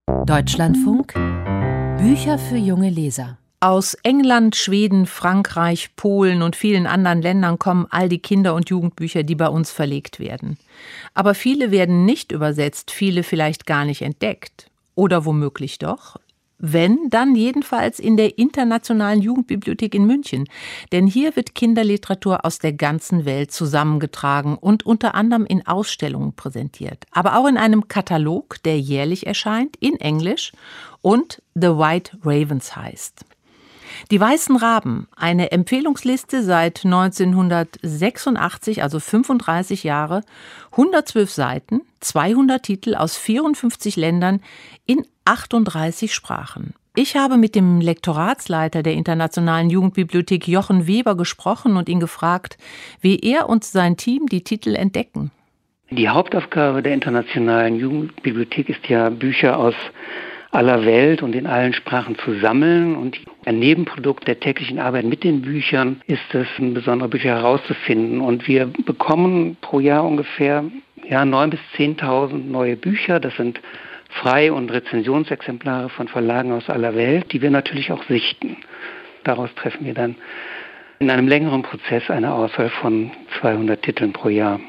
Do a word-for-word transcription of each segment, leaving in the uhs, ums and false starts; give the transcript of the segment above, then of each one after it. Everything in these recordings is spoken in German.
Deutschlandfunk Bücher für junge Leser. Aus England, Schweden, Frankreich, Polen und vielen anderen Ländern kommen all die Kinder- und Jugendbücher, die bei uns verlegt werden. Aber viele werden nicht übersetzt, viele vielleicht gar nicht entdeckt. Oder womöglich doch? Wenn, dann jedenfalls in der Internationalen Jugendbibliothek in München. Denn hier wird Kinderliteratur aus der ganzen Welt zusammengetragen und unter anderem in Ausstellungen präsentiert. Aber auch in einem Katalog, der jährlich erscheint, in Englisch und The White Ravens heißt. Die Weißen Raben, eine Empfehlungsliste seit neunzehnhundertsechsundachtzig, also fünfunddreißig Jahre, hundertzwölf Seiten, zweihundert Titel aus vierundfünfzig Ländern in achtunddreißig Sprachen. Ich habe mit dem Lektoratsleiter der Internationalen Jugendbibliothek Jochen Weber gesprochen und ihn gefragt, wie er und sein Team die Titel entdecken. Die Hauptaufgabe der Internationalen Jugendbibliothek ist ja, Bücher aus aller Welt und in allen Sprachen zu sammeln. Und ein Nebenprodukt der täglichen Arbeit mit den Büchern ist es, besondere Bücher herauszufinden. Und wir bekommen pro Jahr ungefähr ja, neuntausend bis zehntausend neue Bücher. Das sind Frei- und Rezensionsexemplare von Verlagen aus aller Welt, die wir natürlich auch sichten. Daraus treffen wir dann in einem längeren Prozess eine Auswahl von zweihundert Titeln pro Jahr.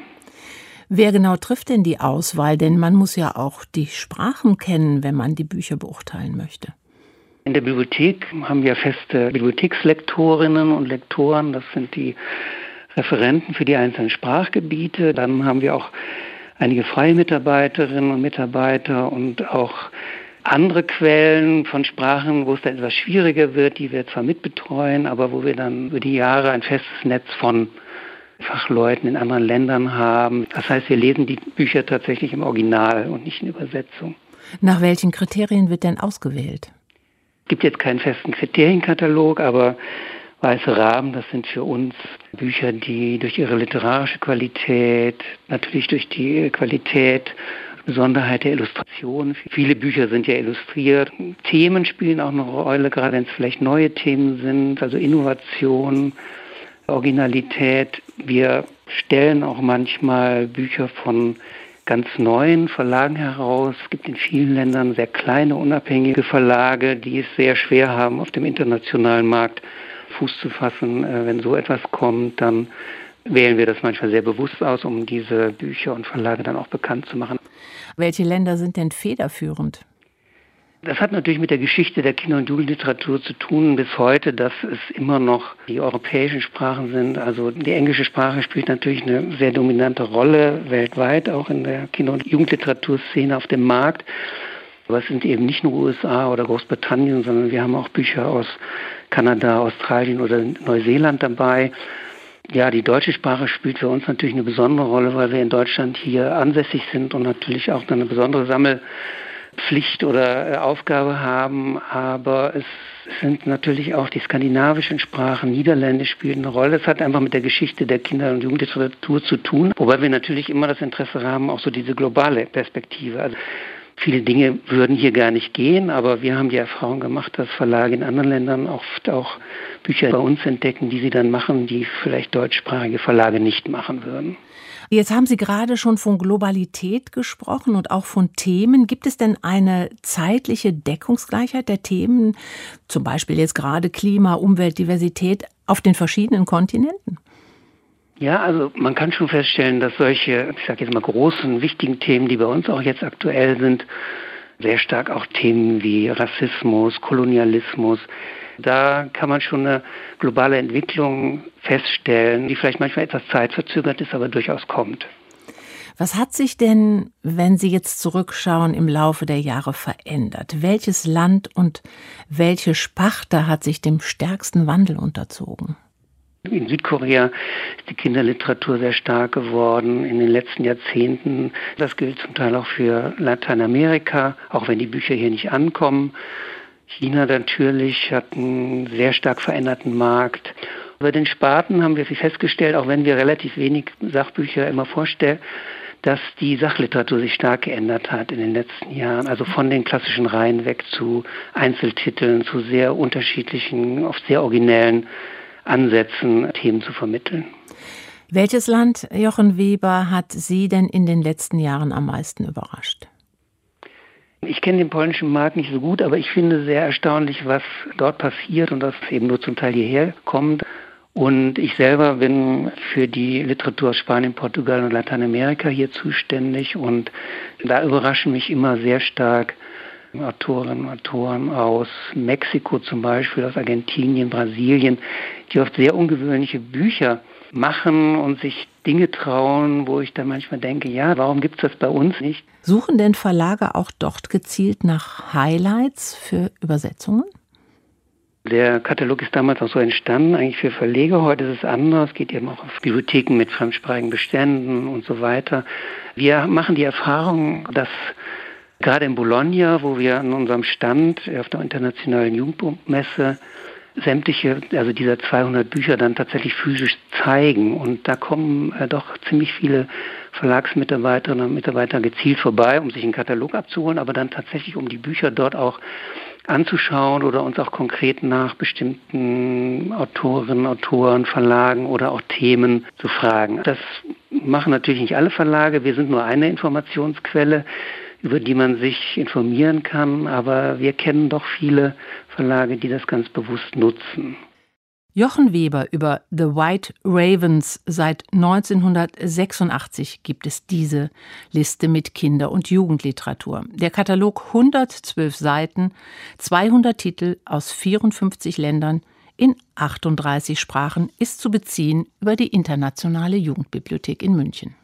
Wer genau trifft denn die Auswahl? Denn man muss ja auch die Sprachen kennen, wenn man die Bücher beurteilen möchte. In der Bibliothek haben wir feste Bibliothekslektorinnen und Lektoren. Das sind die Referenten für die einzelnen Sprachgebiete. Dann haben wir auch einige freie Mitarbeiterinnen und Mitarbeiter und auch andere Quellen von Sprachen, wo es dann etwas schwieriger wird, die wir zwar mitbetreuen, aber wo wir dann über die Jahre ein festes Netz von Fachleuten in anderen Ländern haben. Das heißt, wir lesen die Bücher tatsächlich im Original und nicht in Übersetzung. Nach welchen Kriterien wird denn ausgewählt? Es gibt jetzt keinen festen Kriterienkatalog, aber Weiße Raben, das sind für uns Bücher, die durch ihre literarische Qualität, natürlich durch die Qualität, Besonderheit der Illustration. Viele Bücher sind ja illustriert. Themen spielen auch eine Rolle, gerade wenn es vielleicht neue Themen sind, also Innovation, Originalität. Wir stellen auch manchmal Bücher von ganz neuen Verlagen heraus. Es gibt in vielen Ländern sehr kleine, unabhängige Verlage, die es sehr schwer haben, auf dem internationalen Markt Fuß zu fassen. Wenn so etwas kommt, dann wählen wir das manchmal sehr bewusst aus, um diese Bücher und Verlage dann auch bekannt zu machen. Welche Länder sind denn federführend? Das hat natürlich mit der Geschichte der Kinder- und Jugendliteratur zu tun bis heute, dass es immer noch die europäischen Sprachen sind. Also die englische Sprache spielt natürlich eine sehr dominante Rolle weltweit, auch in der Kinder- und Jugendliteraturszene auf dem Markt. Aber es sind eben nicht nur U S A oder Großbritannien, sondern wir haben auch Bücher aus Kanada, Australien oder Neuseeland dabei. Ja, die deutsche Sprache spielt für uns natürlich eine besondere Rolle, weil wir in Deutschland hier ansässig sind und natürlich auch eine besondere Sammelpflicht oder Aufgabe haben. Aber es sind natürlich auch die skandinavischen Sprachen, Niederländisch spielen eine Rolle. Es hat einfach mit der Geschichte der Kinder- und Jugendliteratur zu tun, wobei wir natürlich immer das Interesse haben, auch so diese globale Perspektive. Also viele Dinge würden hier gar nicht gehen, aber wir haben die Erfahrung gemacht, dass Verlage in anderen Ländern oft auch Bücher bei uns entdecken, die sie dann machen, die vielleicht deutschsprachige Verlage nicht machen würden. Jetzt haben Sie gerade schon von Globalität gesprochen und auch von Themen. Gibt es denn eine zeitliche Deckungsgleichheit der Themen, zum Beispiel jetzt gerade Klima, Umwelt, Diversität, auf den verschiedenen Kontinenten? Ja, also man kann schon feststellen, dass solche, ich sage jetzt mal, großen, wichtigen Themen, die bei uns auch jetzt aktuell sind, sehr stark auch Themen wie Rassismus, Kolonialismus, da kann man schon eine globale Entwicklung feststellen, die vielleicht manchmal etwas zeitverzögert ist, aber durchaus kommt. Was hat sich denn, wenn Sie jetzt zurückschauen, im Laufe der Jahre verändert? Welches Land und welche Sparte hat sich dem stärksten Wandel unterzogen? In Südkorea ist die Kinderliteratur sehr stark geworden in den letzten Jahrzehnten. Das gilt zum Teil auch für Lateinamerika, auch wenn die Bücher hier nicht ankommen. China natürlich hat einen sehr stark veränderten Markt. Bei den Sparten haben wir festgestellt, auch wenn wir relativ wenig Sachbücher immer vorstellen, dass die Sachliteratur sich stark geändert hat in den letzten Jahren. Also von den klassischen Reihen weg zu Einzeltiteln, zu sehr unterschiedlichen, oft sehr originellen Ansätzen, Themen zu vermitteln. Welches Land, Jochen Weber, hat Sie denn in den letzten Jahren am meisten überrascht? Ich kenne den polnischen Markt nicht so gut, aber ich finde sehr erstaunlich, was dort passiert und dass es eben nur zum Teil hierher kommt. Und ich selber bin für die Literatur aus Spanien, Portugal und Lateinamerika hier zuständig. Und da überraschen mich immer sehr stark Autorinnen und Autoren aus Mexiko zum Beispiel, aus Argentinien, Brasilien, die oft sehr ungewöhnliche Bücher machen und sich Dinge trauen, wo ich dann manchmal denke, ja, warum gibt es das bei uns nicht? Suchen denn Verlage auch dort gezielt nach Highlights für Übersetzungen? Der Katalog ist damals auch so entstanden, eigentlich für Verleger. Heute ist es anders, es geht eben auch auf Bibliotheken mit fremdsprachigen Beständen und so weiter. Wir machen die Erfahrung, dass gerade in Bologna, wo wir an unserem Stand auf der internationalen Jugendbuchmesse sämtliche, also dieser zweihundert Bücher dann tatsächlich physisch zeigen. Und da kommen äh, doch ziemlich viele Verlagsmitarbeiterinnen und Mitarbeiter gezielt vorbei, um sich einen Katalog abzuholen, aber dann tatsächlich, um die Bücher dort auch anzuschauen oder uns auch konkret nach bestimmten Autorinnen, Autoren, Verlagen oder auch Themen zu fragen. Das machen natürlich nicht alle Verlage. Wir sind nur eine Informationsquelle, über die man sich informieren kann, aber wir kennen doch viele Verlage, die das ganz bewusst nutzen. Jochen Weber über The White Ravens. Seit neunzehnhundertsechsundachtzig gibt es diese Liste mit Kinder- und Jugendliteratur. Der Katalog hundertzwölf Seiten, zweihundert Titel aus vierundfünfzig Ländern in achtunddreißig Sprachen ist zu beziehen über die Internationale Jugendbibliothek in München.